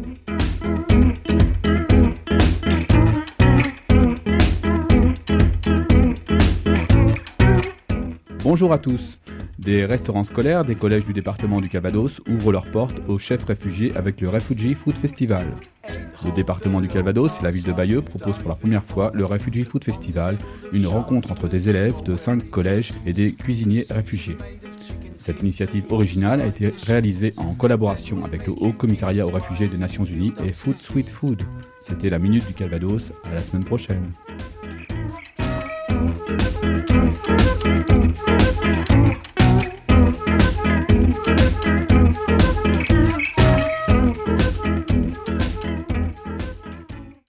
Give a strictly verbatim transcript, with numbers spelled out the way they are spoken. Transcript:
Bonjour à tous. Des restaurants scolaires des collèges du département du Calvados ouvrent leurs portes aux chefs réfugiés avec le Refugee Food Festival. Le département du Calvados et la ville de Bayeux proposent pour la première fois le Refugee Food Festival, une rencontre entre des élèves de cinq collèges et des cuisiniers réfugiés. Cette initiative originale a été réalisée en collaboration avec le Haut Commissariat aux réfugiés des Nations Unies et Food Sweet Food. C'était la Minute du Calvados, à la semaine prochaine.